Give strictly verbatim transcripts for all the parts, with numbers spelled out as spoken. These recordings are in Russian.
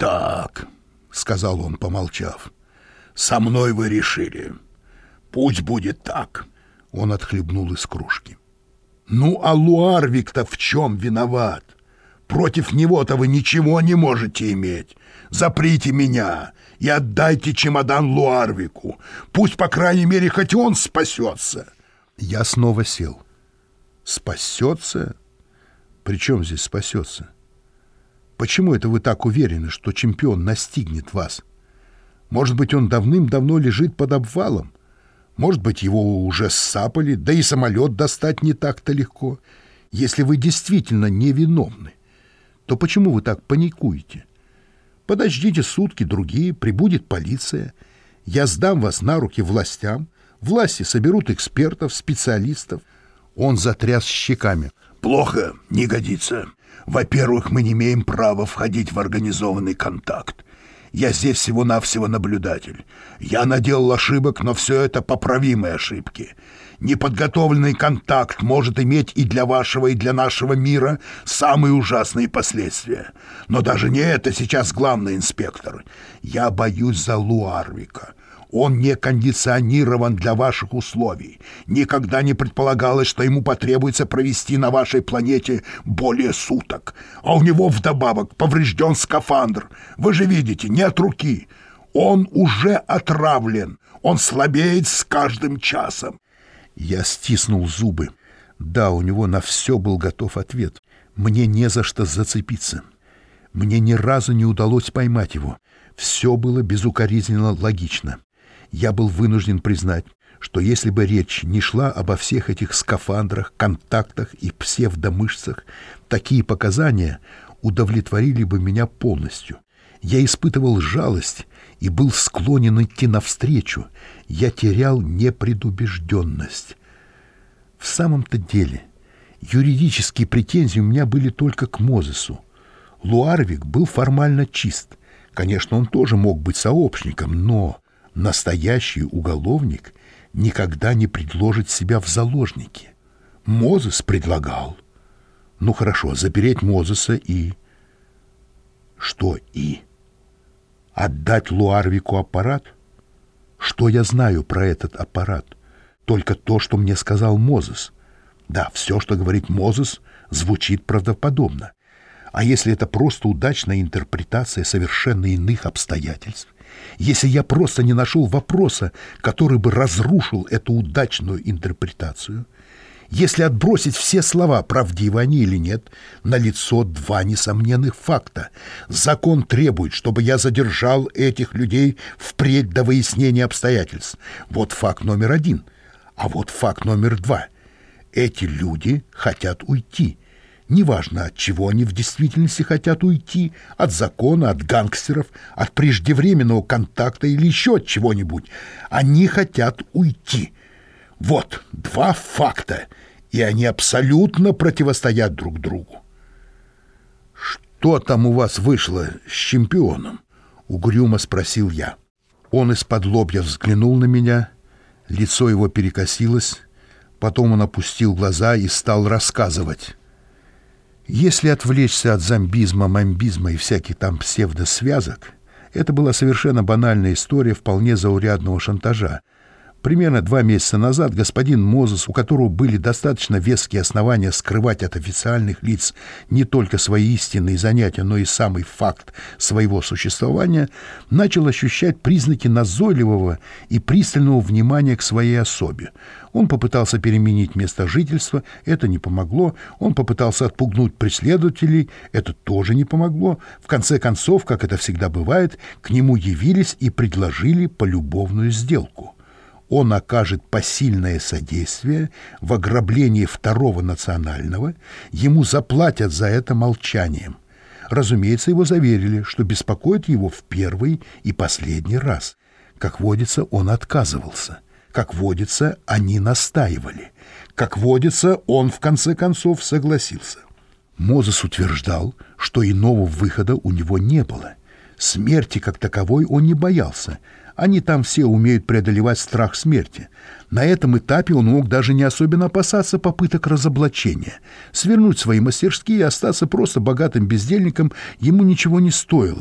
«Так», — сказал он, помолчав, — «со мной вы решили. Пусть будет так». Он отхлебнул из кружки. «Ну, а Луарвик-то в чем виноват? Против него-то вы ничего не можете иметь. Заприте меня и отдайте чемодан Луарвику. Пусть, по крайней мере, хоть он спасется». Я снова сел. «Спасется? При чем здесь спасется? Почему это вы так уверены, что чемпион настигнет вас? Может быть, он давным-давно лежит под обвалом? Может быть, его уже ссапали, да и самолет достать не так-то легко. Если вы действительно невиновны, то почему вы так паникуете? Подождите сутки другие, прибудет полиция. Я сдам вас на руки властям. Власти соберут экспертов, специалистов». Он затряс щеками. «Плохо, не годится. Во-первых, мы не имеем права входить в организованный контакт. Я здесь всего-навсего наблюдатель. Я наделал ошибок, но все это поправимые ошибки. Неподготовленный контакт может иметь и для вашего, и для нашего мира самые ужасные последствия. Но даже не это сейчас главный, инспектор. Я боюсь за Луарвика. Он не кондиционирован для ваших условий. Никогда не предполагалось, что ему потребуется провести на вашей планете более суток. А у него вдобавок поврежден скафандр. Вы же видите, не от руки. Он уже отравлен. Он слабеет с каждым часом». Я стиснул зубы. Да, у него на все был готов ответ. Мне не за что зацепиться. Мне ни разу не удалось поймать его. Все было безукоризненно логично. Я был вынужден признать, что если бы речь не шла обо всех этих скафандрах, контактах и псевдомышцах, такие показания удовлетворили бы меня полностью. Я испытывал жалость и был склонен идти навстречу. Я терял непредубежденность. В самом-то деле, юридические претензии у меня были только к Мозесу. Луарвик был формально чист. Конечно, он тоже мог быть сообщником, но настоящий уголовник никогда не предложит себя в заложники. Мозес предлагал. Ну хорошо, запереть Мозеса и... Что «и»? Отдать Луарвику аппарат? Что я знаю про этот аппарат? Только то, что мне сказал Мозес. Да, все, что говорит Мозес, звучит правдоподобно. А если это просто удачная интерпретация совершенно иных обстоятельств? Если я просто не нашел вопроса, который бы разрушил эту удачную интерпретацию? Если отбросить все слова, правдивы они или нет, налицо два несомненных факта. Закон требует, чтобы я задержал этих людей впредь до выяснения обстоятельств. Вот факт номер один. А вот факт номер два. Эти люди хотят уйти. Неважно, от чего они в действительности хотят уйти, от закона, от гангстеров, от преждевременного контакта или еще от чего-нибудь. Они хотят уйти. Вот два факта, и они абсолютно противостоят друг другу. «Что там у вас вышло с чемпионом?» — угрюмо спросил я. Он из-под лобья взглянул на меня, лицо его перекосилось, потом он опустил глаза и стал рассказывать. Если отвлечься от зомбизма, мамбизма и всяких там псевдосвязок, это была совершенно банальная история вполне заурядного шантажа. Примерно два месяца назад господин Мозес, у которого были достаточно веские основания скрывать от официальных лиц не только свои истинные занятия, но и самый факт своего существования, начал ощущать признаки назойливого и пристального внимания к своей особе. Он попытался переменить место жительства, это не помогло. Он попытался отпугнуть преследователей, это тоже не помогло. В конце концов, как это всегда бывает, к нему явились и предложили полюбовную сделку. Он окажет посильное содействие в ограблении второго национального, ему заплатят за это молчанием. Разумеется, его заверили, что беспокоит его в первый и последний раз. Как водится, он отказывался. Как водится, они настаивали. Как водится, он в конце концов согласился. Мозес утверждал, что иного выхода у него не было. Смерти как таковой он не боялся. Они там все умеют преодолевать страх смерти. На этом этапе он мог даже не особенно опасаться попыток разоблачения. Свернуть свои мастерские и остаться просто богатым бездельником ему ничего не стоило.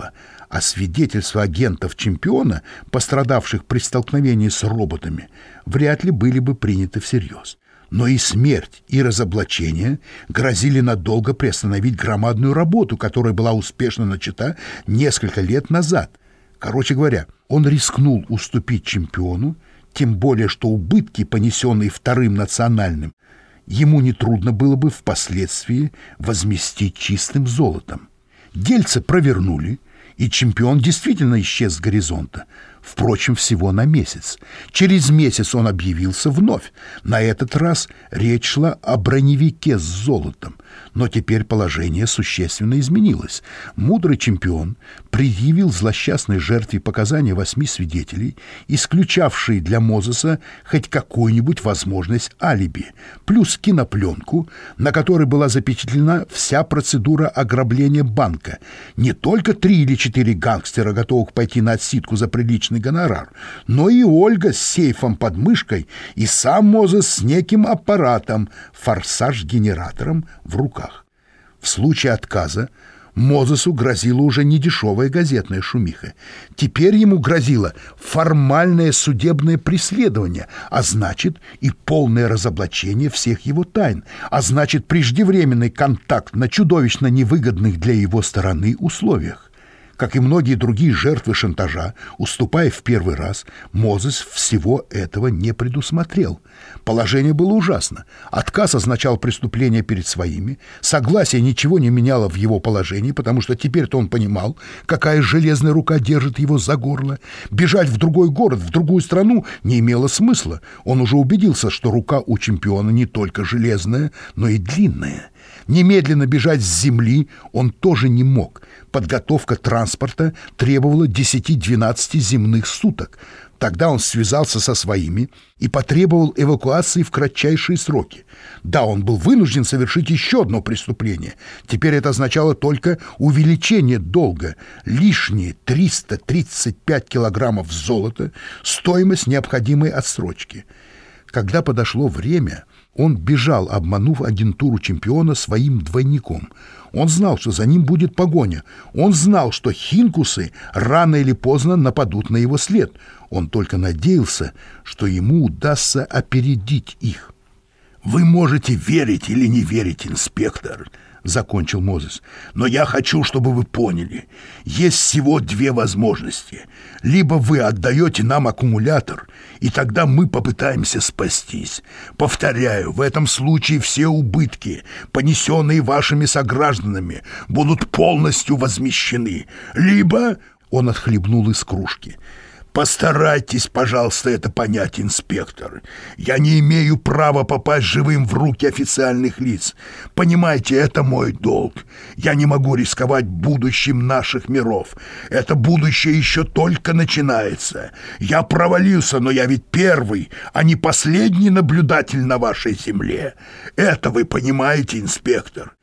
а свидетельства агентов чемпиона, пострадавших при столкновении с роботами, вряд ли были бы приняты всерьез. Но и смерть, и разоблачение грозили надолго приостановить громадную работу, которая была успешно начата несколько лет назад. Короче говоря, он рискнул уступить чемпиону, тем более что убытки, понесенные вторым национальным, ему нетрудно было бы впоследствии возместить чистым золотом. Дельце провернули, и чемпион действительно исчез с горизонта. Впрочем, всего на месяц. Через месяц он объявился вновь. На этот раз речь шла о броневике с золотом. Но теперь положение существенно изменилось. Мудрый чемпион предъявил злосчастной жертве показания восьми свидетелей, исключавшие для Мозеса хоть какую-нибудь возможность алиби, плюс кинопленку, на которой была запечатлена вся процедура ограбления банка. Не только три или четыре гангстера, готовых пойти на отсидку за приличный гонорар, но и Ольга с сейфом под мышкой, и сам Мозес с неким аппаратом, форсаж-генератором в руках. В случае отказа Мозесу грозила уже не дешевая газетная шумиха. Теперь ему грозило формальное судебное преследование, а значит и полное разоблачение всех его тайн, а значит преждевременный контакт на чудовищно невыгодных для его стороны условиях. Как и многие другие жертвы шантажа, уступая в первый раз, Мозес всего этого не предусмотрел. Положение было ужасно. Отказ означал преступление перед своими, согласие ничего не меняло в его положении, потому что теперь-то он понимал, какая железная рука держит его за горло. Бежать в другой город, в другую страну не имело смысла. Он уже убедился, что рука у чемпиона не только железная, но и длинная. Немедленно бежать с земли он тоже не мог. Подготовка транспорта требовала десяти-двенадцати земных суток. Тогда он связался со своими и потребовал эвакуации в кратчайшие сроки. Да, он был вынужден совершить еще одно преступление. Теперь это означало только увеличение долга. Лишние триста тридцать пять килограммов золота, стоимость необходимой отсрочки. Когда подошло время, он бежал, обманув агентуру чемпиона своим двойником. Он знал, что за ним будет погоня. Он знал, что хинкусы рано или поздно нападут на его след. Он только надеялся, что ему удастся опередить их. «Вы можете верить или не верить, инспектор», — закончил Мозес. «Но я хочу, чтобы вы поняли, есть всего две возможности. Либо вы отдаете нам аккумулятор, и тогда мы попытаемся спастись. Повторяю, в этом случае все убытки, понесенные вашими согражданами, будут полностью возмещены. Либо...» — он отхлебнул из кружки. «Постарайтесь, пожалуйста, это понять, инспектор. Я не имею права попасть живым в руки официальных лиц. Понимаете, это мой долг. Я не могу рисковать будущим наших миров. Это будущее еще только начинается. Я провалился, но я ведь первый, а не последний наблюдатель на вашей земле. Это вы понимаете, инспектор?»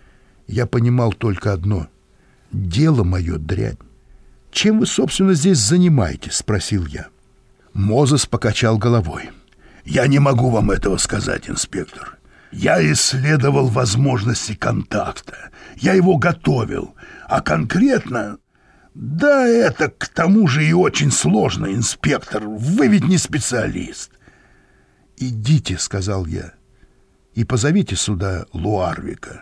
Я понимал только одно. Дело мое дрянь. «Чем вы, собственно, здесь занимаетесь?» — спросил я. Мозес покачал головой. «Я не могу вам этого сказать, инспектор. Я исследовал возможности контакта. Я его готовил. А конкретно... Да это к тому же и очень сложно, инспектор. Вы ведь не специалист». «Идите», — сказал я, — «и позовите сюда Луарвика».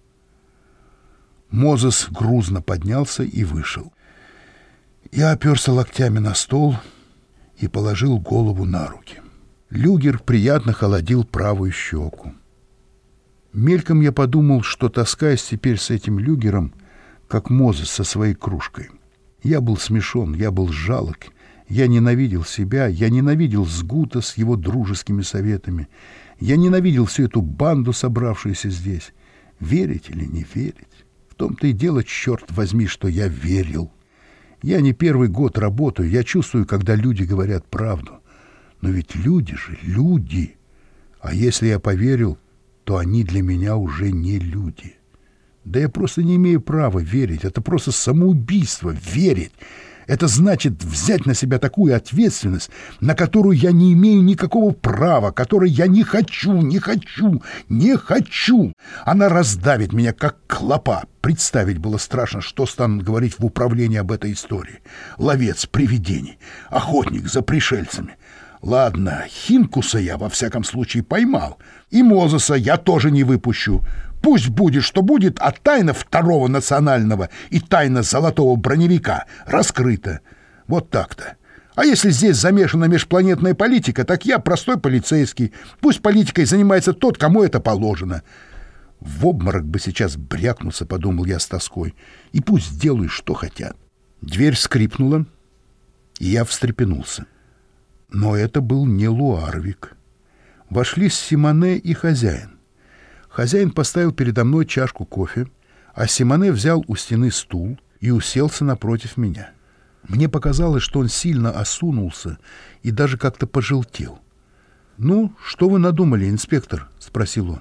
Мозес грузно поднялся и вышел. Я оперся локтями на стол и положил голову на руки. Люгер приятно холодил правую щеку. Мельком я подумал, что таскаюсь теперь с этим Люгером, как Мозес со своей кружкой. Я был смешон, я был жалок, я ненавидел себя, я ненавидел Сгута с его дружескими советами, я ненавидел всю эту банду, собравшуюся здесь. Верить или не верить? В том-то и дело, черт возьми, что я верил. Я не первый год работаю, я чувствую, когда люди говорят правду. Но ведь люди же люди. А если я поверил, то они для меня уже не люди. Да я просто не имею права верить. Это просто самоубийство — верить. Это значит взять на себя такую ответственность, на которую я не имею никакого права, которой я не хочу, не хочу, не хочу. Она раздавит меня, как клопа. Представить было страшно, что станут говорить в управлении об этой истории. Ловец привидений, охотник за пришельцами. Ладно, Хинкуса я во всяком случае поймал, и Мозеса я тоже не выпущу. Пусть будет, что будет, а тайна второго национального и тайна золотого броневика раскрыта. Вот так-то. А если здесь замешана межпланетная политика, так я простой полицейский. Пусть политикой занимается тот, кому это положено. В обморок бы сейчас брякнуться, подумал я с тоской. И пусть делают, что хотят. Дверь скрипнула, и я встрепенулся. Но это был не Луарвик. Вошли Симоне и хозяин. Хозяин поставил передо мной чашку кофе, а Симоне взял у стены стул и уселся напротив меня. Мне показалось, что он сильно осунулся и даже как-то пожелтел. «Ну, что вы надумали, инспектор?» — спросил он.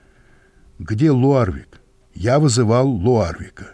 «Где Луарвик?» «Я вызывал Луарвика».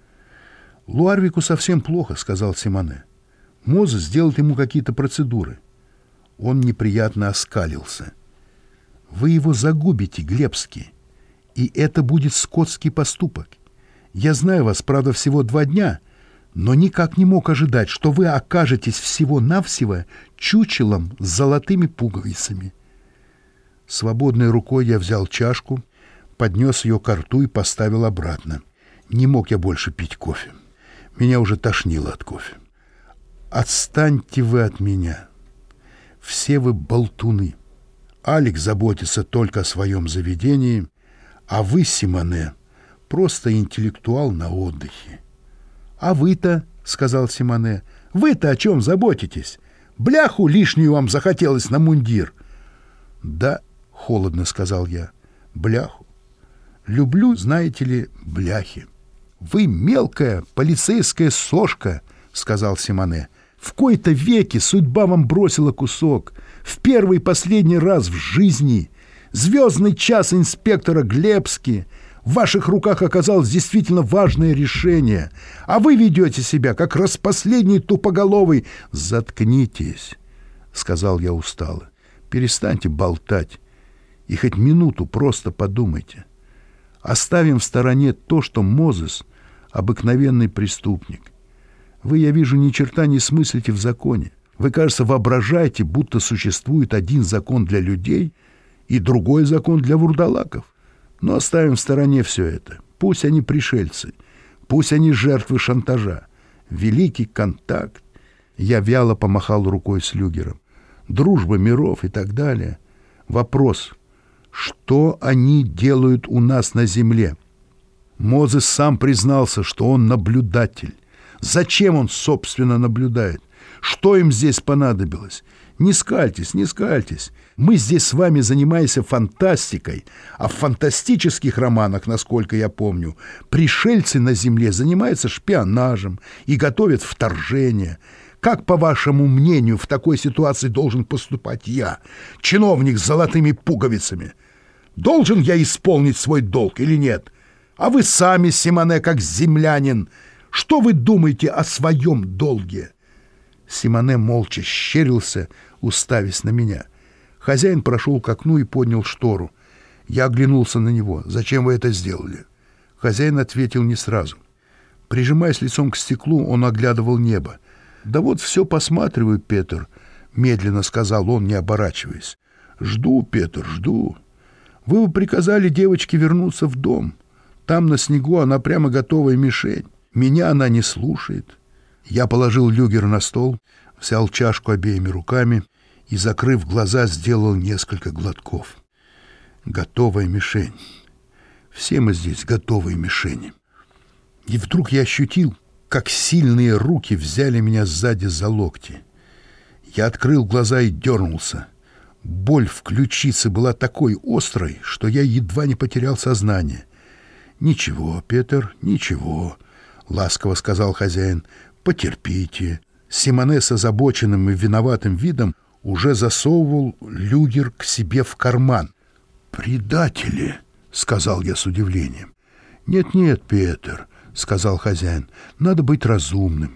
«Луарвику совсем плохо», — сказал Симоне. «Мозес сделает ему какие-то процедуры». Он неприятно оскалился. «Вы его загубите, Глебский. И это будет скотский поступок. Я знаю вас, правда, всего два дня, но никак не мог ожидать, что вы окажетесь всего-навсего чучелом с золотыми пуговицами». Свободной рукой я взял чашку, поднес ее ко рту и поставил обратно. Не мог я больше пить кофе. Меня уже тошнило от кофе. «Отстаньте вы от меня. Все вы болтуны. Алекс заботится только о своем заведении, а вы, Симоне, просто интеллектуал на отдыхе». «А вы-то, — сказал Симоне, — вы-то о чем заботитесь? Бляху лишнюю вам захотелось на мундир». «Да, — холодно сказал я, — бляху. Люблю, знаете ли, бляхи». «Вы мелкая полицейская сошка, — сказал Симоне. В кои-то веки судьба вам бросила кусок. В первый и последний раз в жизни. Звездный час инспектора Глебски. В ваших руках оказалось действительно важное решение. А вы ведете себя, как распоследний тупоголовый. «Заткнитесь, — сказал я устало. — Перестаньте болтать. И хоть минуту просто подумайте. Оставим в стороне то, что Мозес — обыкновенный преступник. Вы, я вижу, ни черта не смыслите в законе. Вы, кажется, воображаете, будто существует один закон для людей и другой закон для вурдалаков. Но оставим в стороне все это. Пусть они пришельцы, пусть они жертвы шантажа. Великий контакт. Я вяло помахал рукой с Люгером. Дружба миров и так далее. Вопрос: что они делают у нас на земле? Мозес сам признался, что он наблюдатель. Зачем он, собственно, наблюдает? Что им здесь понадобилось? Не скальтесь, не скальтесь. Мы здесь с вами занимаемся фантастикой, а в фантастических романах, насколько я помню, пришельцы на Земле занимаются шпионажем и готовят вторжение. Как, по вашему мнению, в такой ситуации должен поступать я, чиновник с золотыми пуговицами? Должен я исполнить свой долг или нет? А вы сами, Симоне, как землянин, что вы думаете о своем долге?» Симоне молча щерился, уставясь на меня. Хозяин прошел к окну и поднял штору. Я оглянулся на него. «Зачем вы это сделали?» Хозяин ответил не сразу. Прижимаясь лицом к стеклу, он оглядывал небо. «Да вот все посматриваю, Петр», — медленно сказал он, не оборачиваясь. «Жду, Петр, жду. Вы бы приказали девочке вернуться в дом. Там на снегу она прямо готовая мишень. Меня она не слушает». Я положил люгер на стол, взял чашку обеими руками и, закрыв глаза, сделал несколько глотков. Готовая мишень. Все мы здесь готовые мишени. И вдруг я ощутил, как сильные руки взяли меня сзади за локти. Я открыл глаза и дернулся. Боль в ключице была такой острой, что я едва не потерял сознание. «Ничего, Петр, ничего», — ласково сказал хозяин. «Потерпите». Симоне с озабоченным и виноватым видом уже засовывал люгер к себе в карман. «Предатели», — сказал я с удивлением. «Нет-нет, Петр», — сказал хозяин, — «надо быть разумным.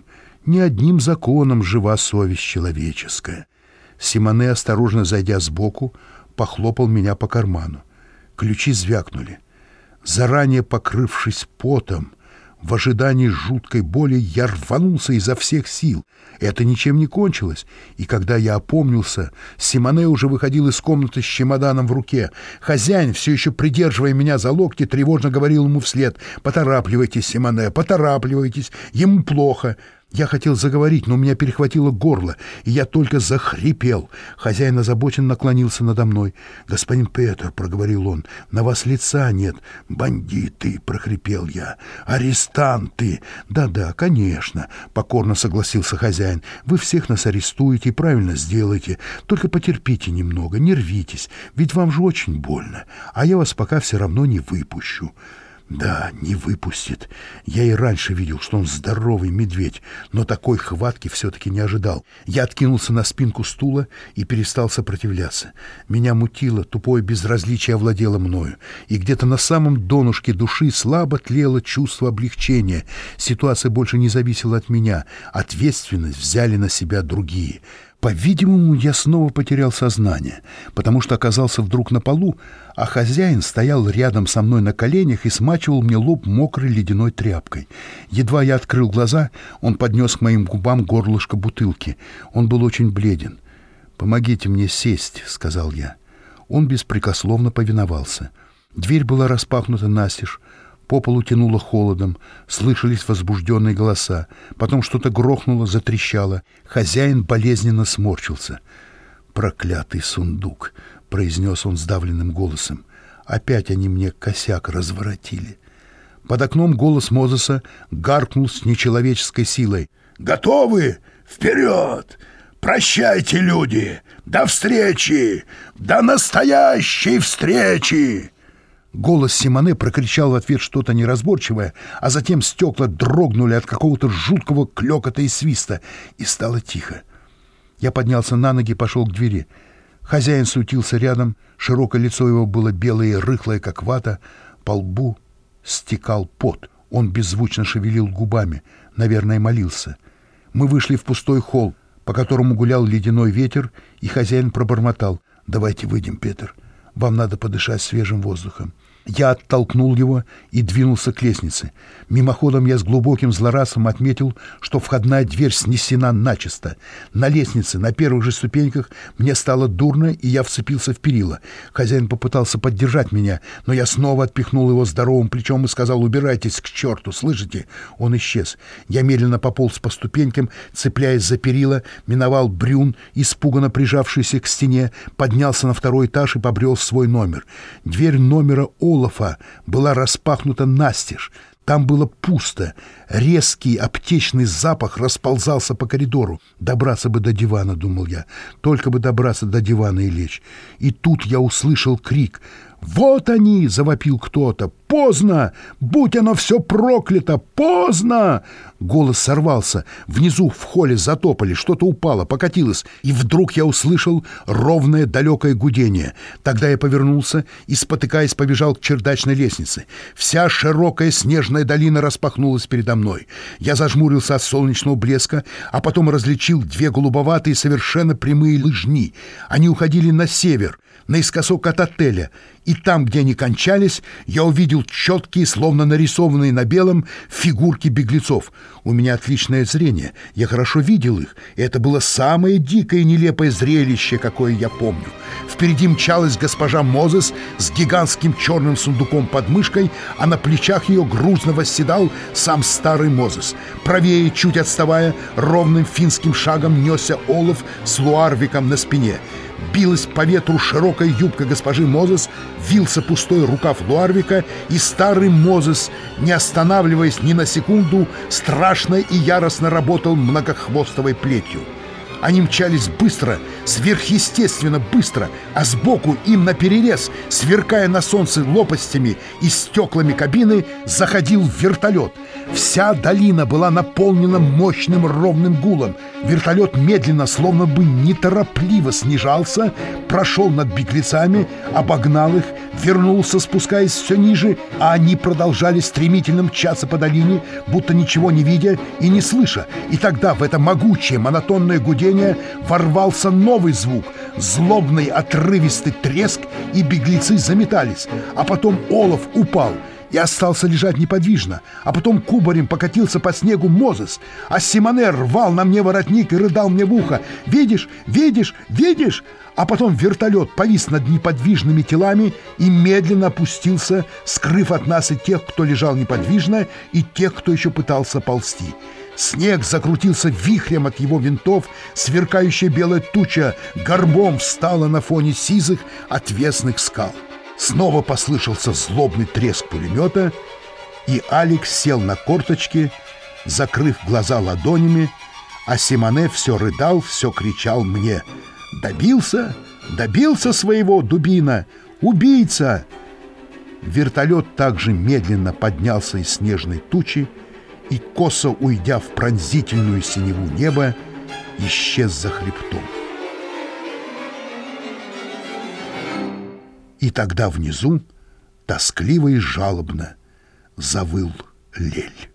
Не одним законом жива совесть человеческая. Симоне, осторожно зайдя сбоку, похлопал меня по карману. Ключи звякнули. Заранее покрывшись потом, в ожидании жуткой боли, я рванулся изо всех сил. Это ничем не кончилось, и когда я опомнился, Симоне уже выходил из комнаты с чемоданом в руке. Хозяин, все еще придерживая меня за локти, тревожно говорил ему вслед: «Поторапливайтесь, Симоне, поторапливайтесь, ему плохо». Я хотел заговорить, но у меня перехватило горло, и я только захрипел. Хозяин озабоченно наклонился надо мной. «Господин Петр», — проговорил он, — «на вас лица нет». «Бандиты», — прохрипел я, — «арестанты». «Да-да, конечно», — покорно согласился хозяин. «Вы всех нас арестуете и правильно сделаете. Только потерпите немного, не рвитесь, ведь вам же очень больно, а я вас пока все равно не выпущу». Да, не выпустит. Я и раньше видел, что он здоровый медведь, но такой хватки все-таки не ожидал. Я откинулся на спинку стула и перестал сопротивляться. Меня мутило, тупое безразличие овладело мною, и где-то на самом донышке души слабо тлело чувство облегчения. Ситуация больше не зависела от меня, ответственность взяли на себя другие. По-видимому, я снова потерял сознание, потому что оказался вдруг на полу, а хозяин стоял рядом со мной на коленях и смачивал мне лоб мокрой ледяной тряпкой. Едва я открыл глаза, он поднес к моим губам горлышко бутылки. Он был очень бледен. «Помогите мне сесть», — сказал я. Он беспрекословно повиновался. Дверь была распахнута настежь. По полу тянуло холодом, слышались возбужденные голоса. Потом что-то грохнуло, затрещало. Хозяин болезненно сморщился. «Проклятый сундук», — произнес он сдавленным голосом. «Опять они мне косяк разворотили». Под окном голос Мозеса гаркнул с нечеловеческой силой. «Готовы? Вперед! Прощайте, люди! До встречи! До настоящей встречи!» Голос Симоне прокричал в ответ что-то неразборчивое, а затем стекла дрогнули от какого-то жуткого клёкота и свиста, и стало тихо. Я поднялся на ноги и пошел к двери. Хозяин суетился рядом, широкое лицо его было белое и рыхлое, как вата, по лбу стекал пот. Он беззвучно шевелил губами, наверное, молился. Мы вышли в пустой холл, по которому гулял ледяной ветер, и хозяин пробормотал: «Давайте выйдем, Петр. Вам надо подышать свежим воздухом». Я оттолкнул его и двинулся к лестнице. Мимоходом я с глубоким злорадством отметил, что входная дверь снесена начисто. На лестнице, на первых же ступеньках, мне стало дурно, и я вцепился в перила. Хозяин попытался поддержать меня, но я снова отпихнул его здоровым плечом и сказал: «Убирайтесь к черту, слышите?» Он исчез. Я медленно пополз по ступенькам, цепляясь за перила, миновал брюн, испуганно прижавшийся к стене, поднялся на второй этаж и побрел в свой номер. Дверь номера Олафа была распахнута настежь. Там было пусто. Резкий аптечный запах расползался по коридору. Добраться бы до дивана, думал я. Только бы добраться до дивана и лечь. И тут я услышал крик. «Вот они!» — завопил кто-то. «Поздно! Будь оно все проклято! Поздно!» Голос сорвался. Внизу в холле затопали, что-то упало, покатилось. И вдруг я услышал ровное далекое гудение. Тогда я повернулся и, спотыкаясь, побежал к чердачной лестнице. Вся широкая снежная долина распахнулась передо мной. Я зажмурился от солнечного блеска, а потом различил две голубоватые, совершенно прямые лыжни. Они уходили на север, наискосок от отеля, и там, где они кончались, я увидел четкие, словно нарисованные на белом, фигурки беглецов. У меня отличное зрение, я хорошо видел их, и это было самое дикое и нелепое зрелище, какое я помню. Впереди мчалась госпожа Мозес с гигантским черным сундуком под мышкой, а на плечах ее грузно восседал сам старый Мозес. Правее, чуть отставая, ровным финским шагом несся Олаф с Луарвиком на спине. Билась по ветру широкая юбка госпожи Мозес, вился пустой рукав Луарвика, и старый Мозес, не останавливаясь ни на секунду, страшно и яростно работал многохвостовой плетью. Они мчались быстро, сверхъестественно быстро, а сбоку им наперерез, сверкая на солнце лопастями и стеклами кабины, заходил вертолет. Вся долина была наполнена мощным ровным гулом. Вертолет медленно, словно бы неторопливо снижался, прошел над беглецами, обогнал их, вернулся, спускаясь все ниже, а они продолжали стремительно мчаться по долине, будто ничего не видя и не слыша. И тогда в это могучее монотонное гудение ворвался новый звук, злобный отрывистый треск, и беглецы заметались. А потом олов упал и остался лежать неподвижно, а потом кубарем покатился по снегу Мозес, а Симоне рвал на мне воротник и рыдал мне в ухо: «Видишь, видишь, видишь!» А потом вертолет повис над неподвижными телами и медленно опустился, скрыв от нас и тех, кто лежал неподвижно, и тех, кто еще пытался ползти. Снег закрутился вихрем от его винтов, сверкающая белая туча горбом встала на фоне сизых отвесных скал. Снова послышался злобный треск пулемета, и Алекс сел на корточки, закрыв глаза ладонями, а Симоне все рыдал, все кричал мне: «Добился? Добился своего, дубина! Убийца!» Вертолет также медленно поднялся из снежной тучи и, косо уйдя в пронзительную синеву неба, исчез за хребтом. И тогда внизу тоскливо и жалобно завыл Лель.